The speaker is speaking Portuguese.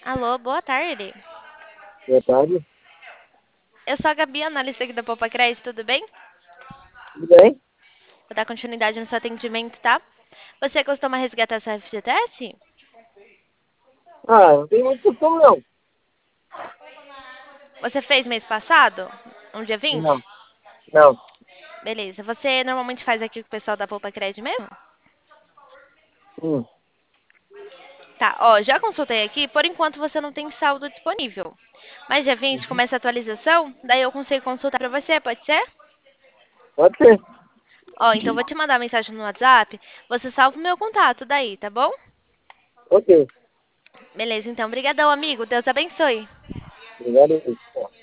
Alô, boa tarde. Boa tarde. Eu sou a Gabi, analista aqui da Poupa Crédito, tudo bem? Tudo bem? Vou dar continuidade no seu atendimento, tá? Você costuma resgatar seu FGTS? Não tem muito costume, não. Você fez mês passado? No dia Não, 20? não. Beleza. Você normalmente faz aqui com o pessoal da Poupa Crédito mesmo? Hum, Tá, ó, já consultei aqui, por enquanto você não tem saldo disponível. Mas dia 20 uhum. começa a atualização, daí eu consigo consultar pra você, pode ser? Pode ser. Ó, então eu vou te mandar uma mensagem no WhatsApp, você salva o meu contato daí, tá bom? Ok. Beleza, então, brigadão, amigo. Deus abençoe. Obrigado.